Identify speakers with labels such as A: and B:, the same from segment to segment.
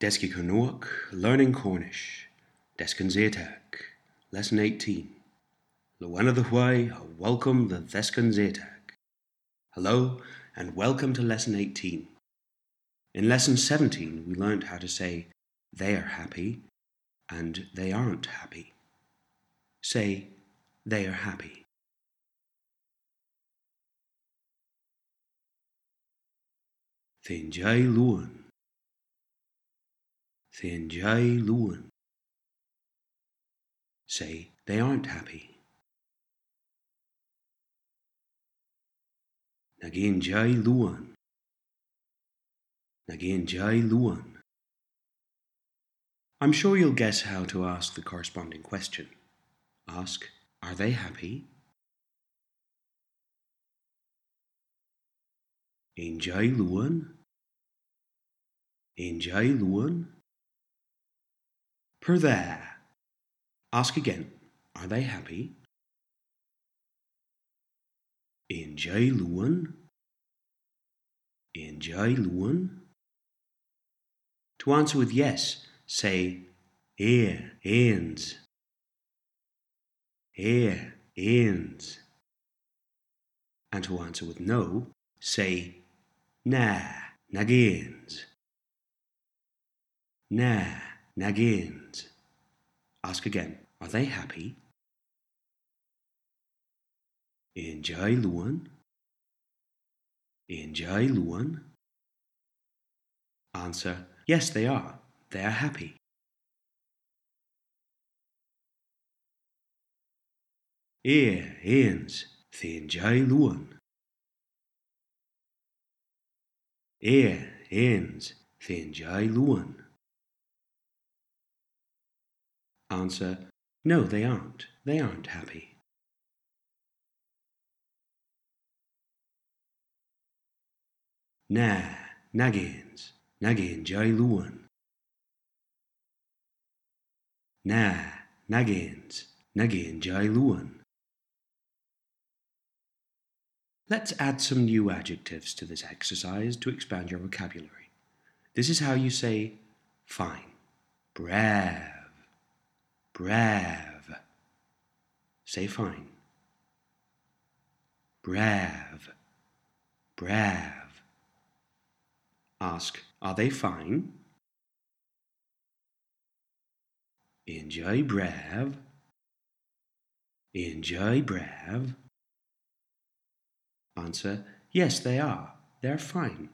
A: Deski Canuak, Learning Cornish, Deskin Zatak, Lesson 18. Luana the Hwai, welcome the Deskin Zatak. Hello, and welcome to Lesson 18. In Lesson 17, we learned how to say they are happy and they aren't happy. Say, they are happy. Thinjai Luan. Thinjai Luan. Say, they aren't happy. Nagin Jai Luan. Nagin Jai Luan. I'm sure you'll guess how to ask the corresponding question. Ask, are they happy? Ein Jai Luan. Ein Jai Luan. Per there. Ask again, are they happy? Ein Jai Luan. Ein Jai Luan. To answer with yes, say eins. Eins. And to answer with no, say nagins. Nagins. Ask again, are they happy? Ein Jai Luan. Ein Jai Luan. Answer, yes they are. They are happy. Eins. Ein Jai Luan. Eins. Ein Jai Luan. Answer, no they aren't. They aren't happy. Nagins. Nagin Jai Luan. Nagins. Nagin Jai Luan. Let's add some new adjectives to this exercise to expand your vocabulary. This is how you say fine. Brave. Brave. Say fine. Brave. Brave. Ask, are they fine? Ein Jai brave. Ein Jai brave. Answer, yes they are. They're fine.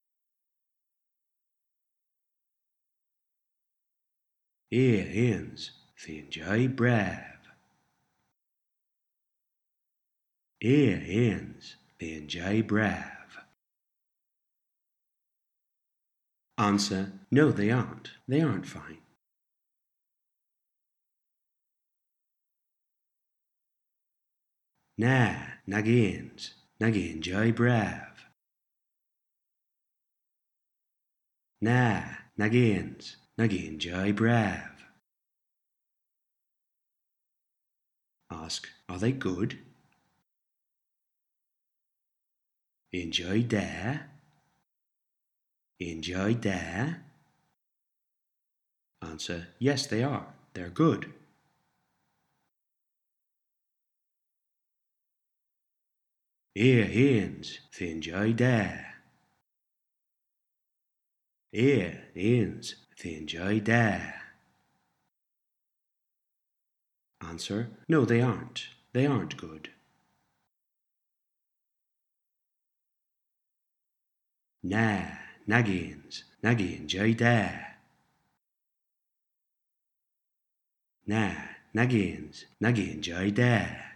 A: Eins. Ein Jai brave. Eins. Ein Jai brave. Answer, no they aren't. They aren't fine. Nagins. Nagin Jai brave. Nagins. Nagin Jai brave. Ask, are they good? Ein Jai there. Ein Jai there. Answer, yes they are. They're good. Eins. Ein Jai there. Eins. Ein Jai there. Answer, no they aren't. They aren't good. Nagins. Nagin Jai there. Nagins. Nagin Jai there.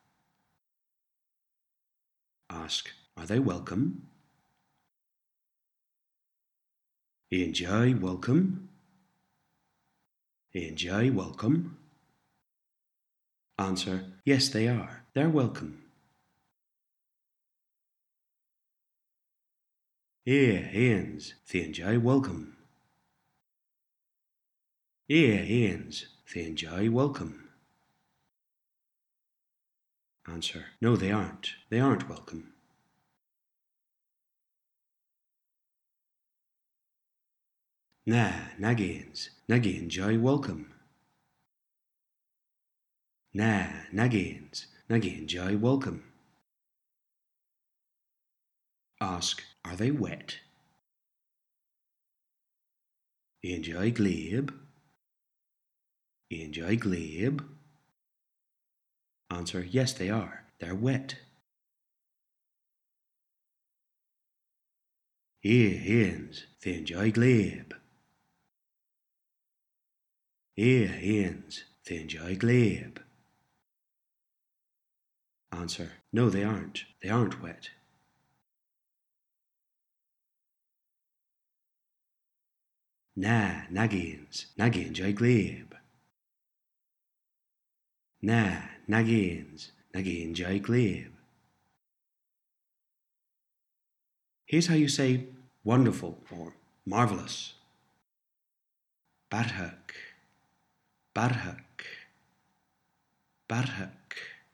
A: Ask, are they welcome? Ein Jai welcome. Ein Jai welcome. Answer, yes they are. They're welcome. Eins. Ein Jai welcome. Eins. Ein Jai welcome. Answer, no they aren't. They aren't welcome. Na, nagains, joy welcome. Na, nagain, joy welcome. Ask, are they wet? Enjoy glib. Enjoy glib. Answer, yes they are. They're wet. Hens, they enjoy glib. Hens, they enjoy glib. Answer, no they aren't. They aren't wet. Na, nagains, joy glib. Na, nagains, joy glib. Here's how you say wonderful or marvelous. Barhak, barhak, barhak.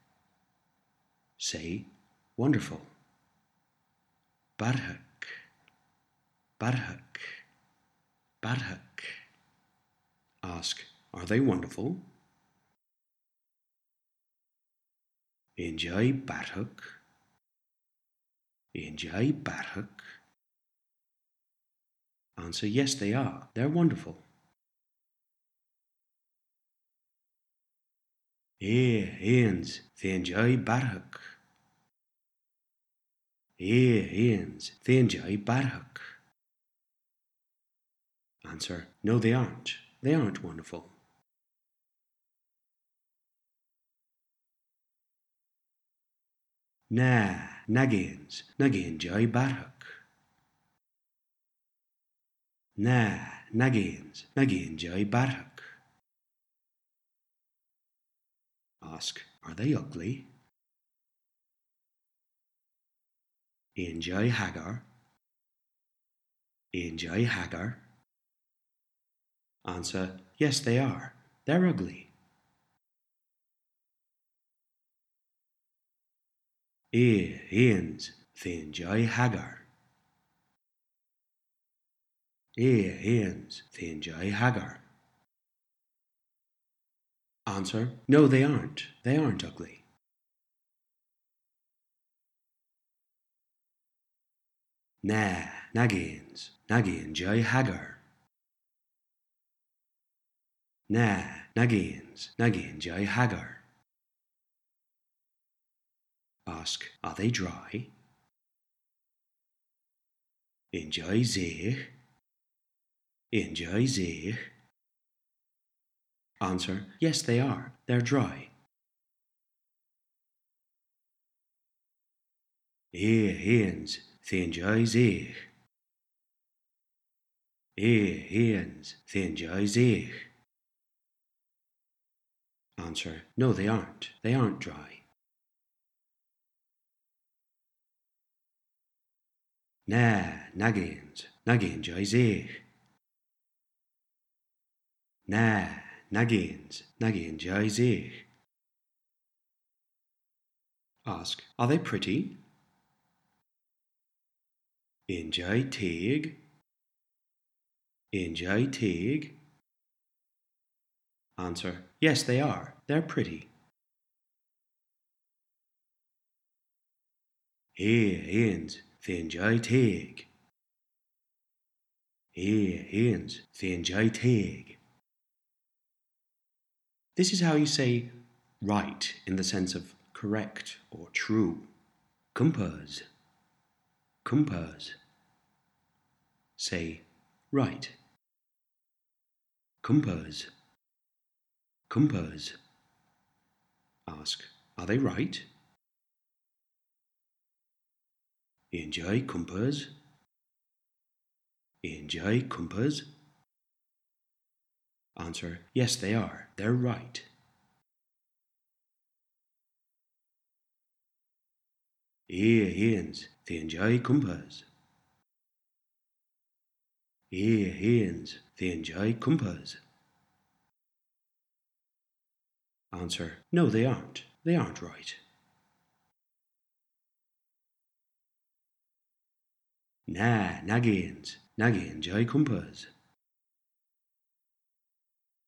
A: Say wonderful. Barhak, barhak, barhak. Ask, are they wonderful? Enjoy barhak. Enjoy barhak. Answer, yes they are. They're wonderful. Hens, they enjoy barhak. Hens, they enjoy barhak. Answer, no they aren't. They aren't wonderful. Na, nagains, joy barhak. Na, nagains, joy barhak. Ask, are they ugly? Enjoy hagar. Enjoy hagar. Answer, yes they are. They're ugly. Hens, they enjoy hagar. Hens, they enjoy hagar. Answer, no they aren't. They aren't ugly. Na, nagains, joy hagar. Na, nagains, joy hagar. Ask, are they dry? Enjoy zeich. Enjoy zeich. Answer, yes they are. They're dry. Hens, they enjoy zeich. Hens, they enjoy zeich. Answer, no they aren't. They aren't dry. Na, nagains, joy zeich. Na, nagains, joy zeich. Ask, are they pretty? Enjoy tig. Enjoy tig. Answer, yes they are. They're pretty. Hens, they enjoy tig. Hens, they enjoy tig. This is how you say right in the sense of correct or true. Compose. Compose. Say right. Compose. Compose. Ask, are they right? Enjoy compose. Enjoy compose. Answer, yes they are. They're right. Hens, they enjoy compose. Hens, they enjoy compose. Answer, no they aren't. They aren't right. Na, nagains, joy compose.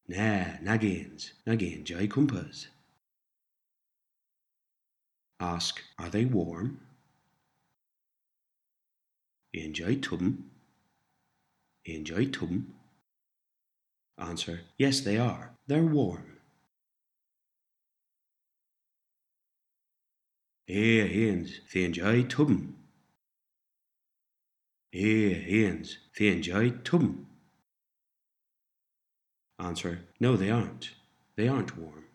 A: Na, nagin enjoy cumpas. Ask, are they warm? Enjoy tubm. Enjoy tubm. Answer, yes they are, they're warm. Hens, they enjoy tubm. Hens, they enjoy tubm. Answer, no they aren't. They aren't warm.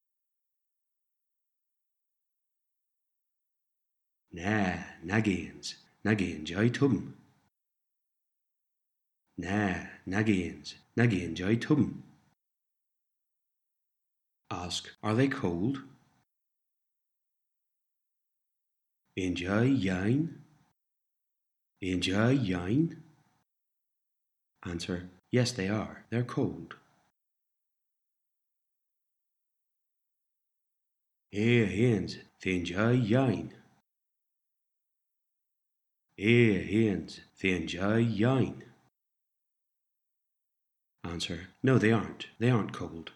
A: Na, nagins enjoy tubm. Na, nagins enjoy tubm. Ask, are they cold? Enjoy yain. Enjoy yain. Answer, yes they are, they're cold. Hens, they enjoy yain. Hens, they enjoy yain. Answer, no they aren't. They aren't cold.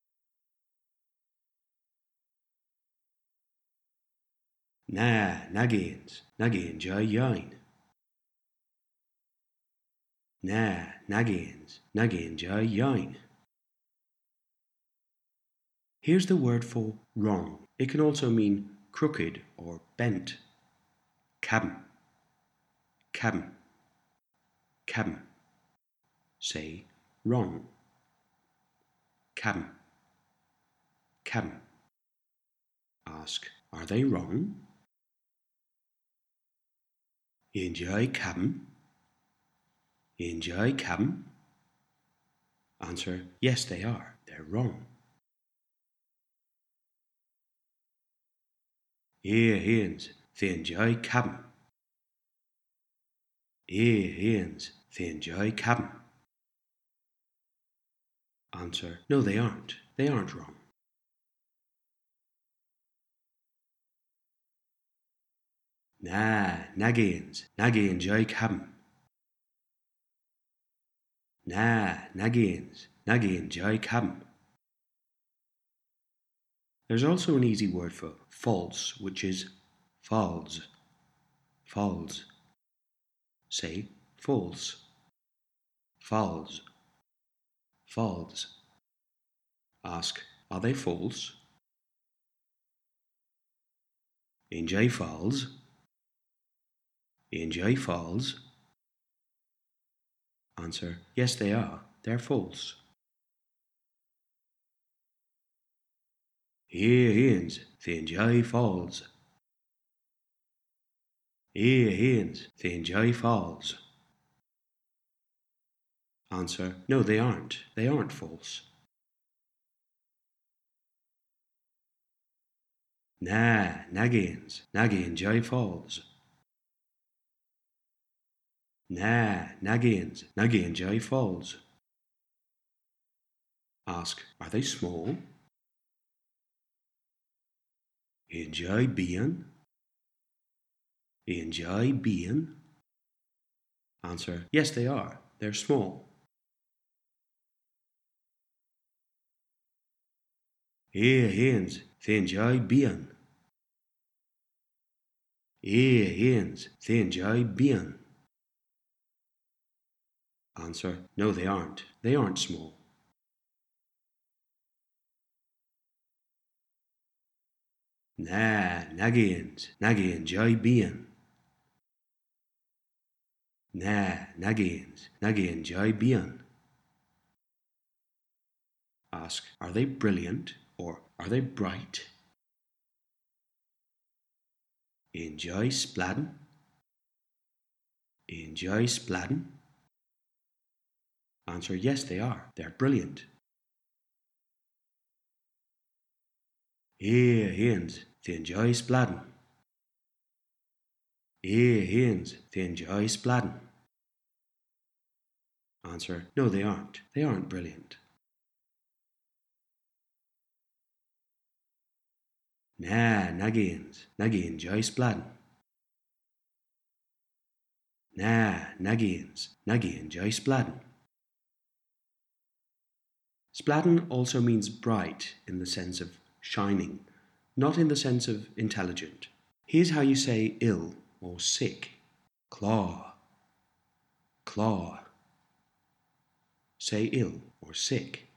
A: Na, nagins enjoy yain. Na, nagins enjoy yain. Here's the word for wrong. It can also mean crooked or bent. Cabin, cabin, cabin. Say wrong. Cabin, cabin. Ask, are they wrong? Enjoy cabin. Enjoy cabin. Answer, yes they are. They're wrong. Hens, they enjoy cabin. Hens, they enjoy cabin. Answer, no they aren't. They aren't wrong. Na, nagins enjoy cabin. Na, nagins enjoy cabin. There's also an easy word for false, which is false. False. Say false. False. False. Ask, are they false? Enjoy falls. Enjoy falls. Answer, yes they are. They're false. Hens, they enjoy falls. Hens, they enjoy falls. Answer, no they aren't. They aren't false. Na, nagins enjoy falls. Na, nagins enjoy falls. Ask, are they small? Enjoy being. Enjoy being. Answer, yes they are. They're small. Hens, they enjoy being. Hens, they enjoy being. Answer, no they aren't. They aren't small. Na, nagins enjoy being. Na, nagins enjoy being. Ask, are they brilliant or are they bright? Enjoy spladden. Enjoy spladden. Answer, yes they are. They're brilliant. Hens, they enjoy spladden. Hens, they enjoy spladden. Answer, no they aren't. They aren't brilliant. Na, nagins enjoy spladden. Na, nagins enjoy spladden. Splatten also means bright in the sense of shining, not in the sense of intelligent. Here's how you say ill or sick. Claw, claw. Say ill or sick.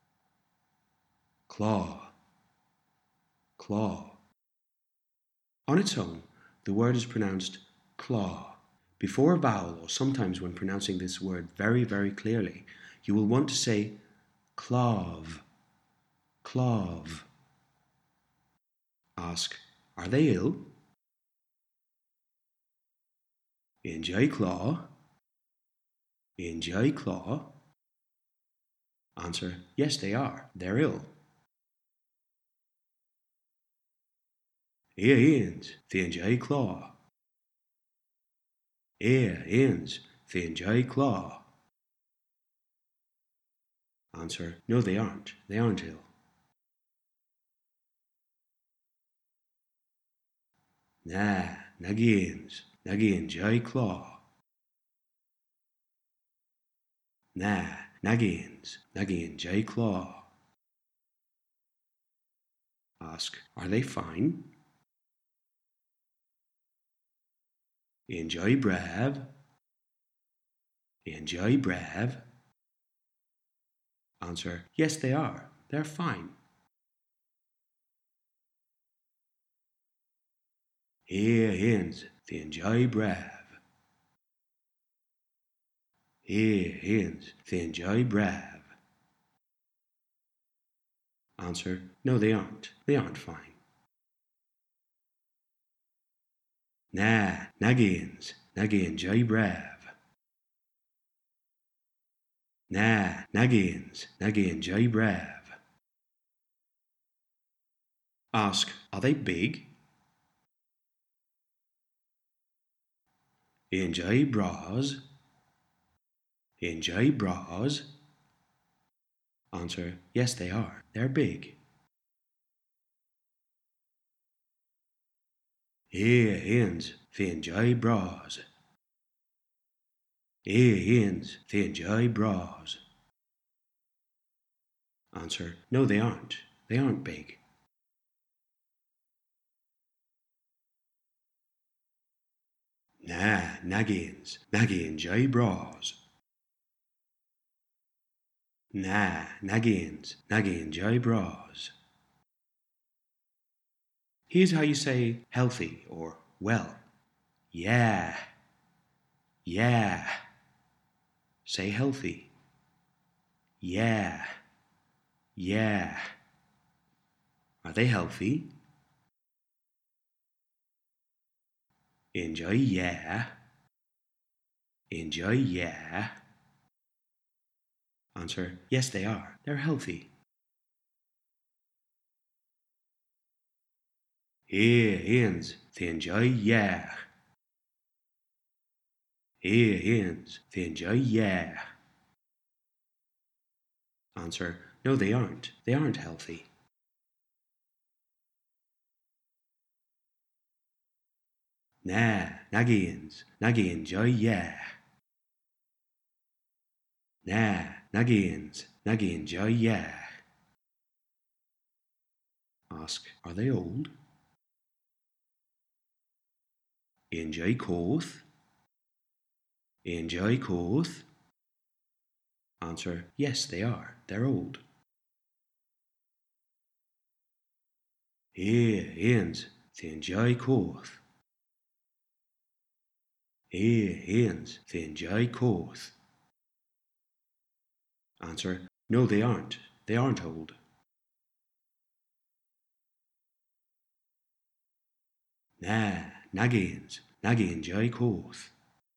A: Claw, claw. On its own, the word is pronounced claw. Before a vowel, or sometimes when pronouncing this word very, very clearly, you will want to say clove, clove. Ask, are they ill? Enjoy claw. Enjoy claw. Answer, yes they are, they're ill. Eens, the enjoy claw. Eens, the enjoy claw. Answer, no they aren't ill. Nagins, enjoy claw. Nagins, enjoy claw. Ask, are they fine? Enjoy brave. Enjoy brave. Answer, yes they are, they're fine. Eens, the enjoy brave. Eens, the enjoy brave. Answer, no they aren't fine. Nagins, enjoy brave. Nagins, enjoy brave. Ask, are they big? Enjoy bras. Enjoy bras. Answer, yes they are, they're big. Eens, the enjoy bras. Eens, the enjoy bras. Answer, no they aren't big. Nagins, enjoy bras. Nagins, enjoy bras. Here's how you say healthy or well. Yeah, yeah. Say healthy. Yeah, yeah. Are they healthy? Enjoy yeah. Enjoy yeah. Answer, yes they are, they're healthy. Eens, the enjoy yeah. Eens, the enjoy yeah. Answer, no they aren't healthy. Nagins, enjoy yeah. Nagins, enjoy yeah. Ask, are they old? Enjoy coth. Enjoy coth. Answer, yes they are, they're old. Eens, the enjoy coth. Eens, the enjoy coth. Answer, no they aren't old. Nagins, enjoy coth.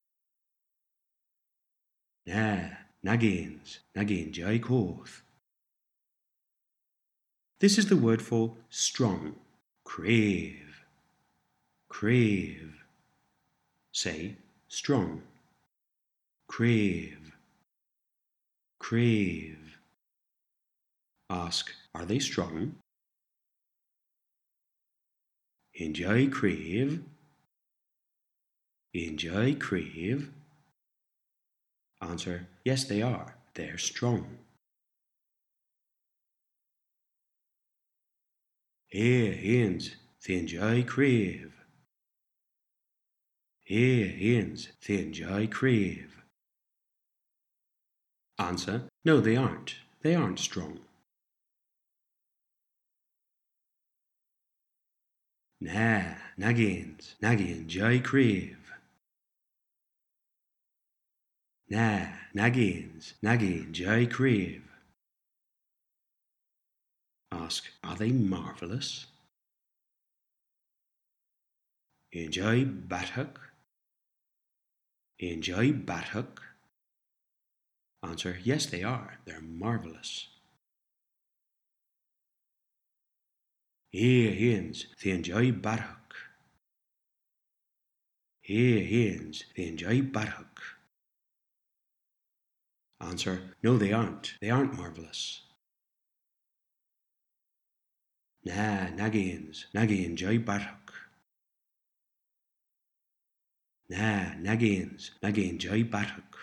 A: Nagins, enjoy coth. This is the word for strong. Crave, crave. Say strong. Crave, crave. Ask, are they strong? Enjoy crave. Enjoy crave. Answer, yes they are, they're strong. hens, the enjoy crave. Hens, the enjoy crave. Answer, no they aren't. They aren't strong. Na, nagins, enjoy crave. Na, nagins, enjoy crave. Ask, are they marvellous? Enjoy bathook. Enjoy bathook. Answer, yes they are. They're marvellous. Hens, they enjoy bathook. Hens, they enjoy bathook. Answer, no they aren't. They aren't marvellous. Na, nagins, enjoy bathook. Na, nagins, enjoy bathook.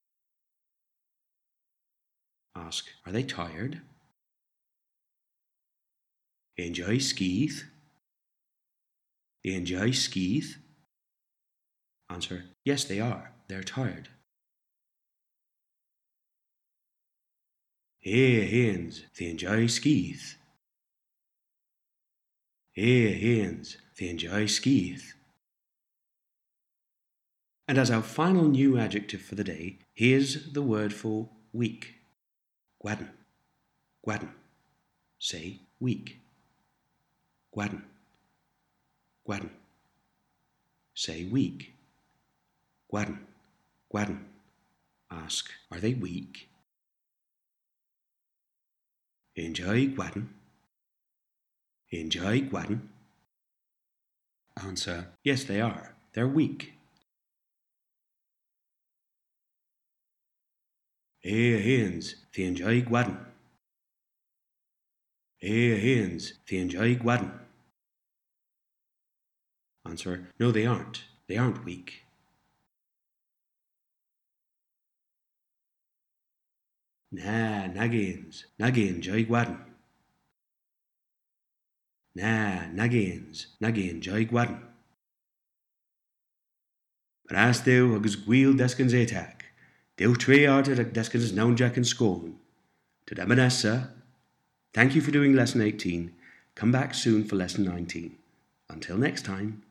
A: Ask, are they tired? Enjoy skeeth. Enjoy skeeth. Answer, yes they are. They're tired. Hens, they enjoy skeeth. Hens, they enjoy skeeth. And as our final new adjective for the day, here's the word for weak. Gwadden. Gwadden. Say weak. Gwadden. Gwadden. Say weak. Gwadden. Gwadden. Ask, are they weak? Enjoy gwadden. Enjoy gwadden. Answer, yes they are. They're weak. Hens, they enjoy gwadden. Hens, they enjoy gwadden. Answer, no they aren't. They aren't weak. Na, nagins, enjoy gwadden. Na, nagins, enjoy gwadden. Ras deu agus gwil deskins etak. Deu tre arted ag deskins noun jack and scone. To Damanessa, thank you for doing lesson 18. Come back soon for lesson 19. Until next time.